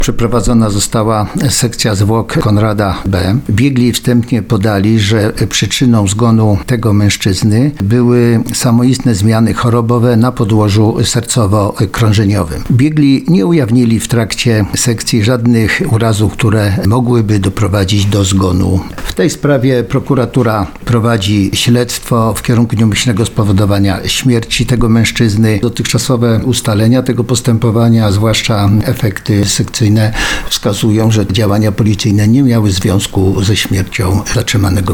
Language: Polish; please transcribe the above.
Przeprowadzona została sekcja zwłok Konrada B. Biegli wstępnie podali, że przyczyną zgonu tego mężczyzny były samoistne zmiany chorobowe na podłożu sercowo-krążeniowym. Biegli nie ujawnili w trakcie sekcji żadnych urazów, które mogłyby doprowadzić do zgonu. W tej sprawie prokuratura prowadzi śledztwo w kierunku nieumyślnego spowodowania śmierci tego mężczyzny. Dotychczasowe ustalenia tego postępowania, a zwłaszcza efekty sekcyjne, wskazują, że działania policyjne nie miały związku ze śmiercią zatrzymanego